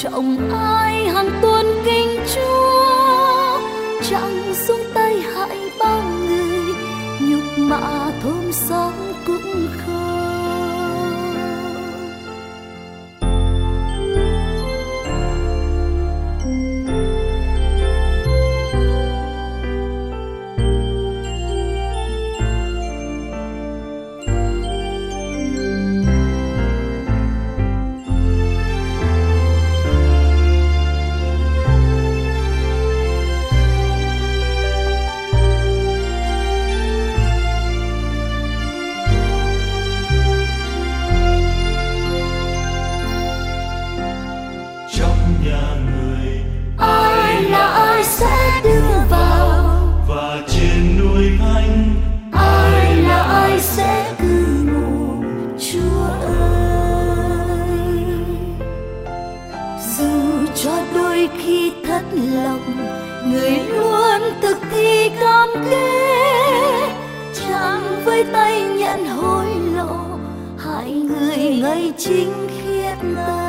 trọng ai hằng tuôn kinh Chúa, chẳng xuống tay hại bao người, nhục mạ thôn xóm cũng không. Người luôn thực thi cam kết, chẳng với tay nhận hối lộ, hại người ngay chính khiết ta.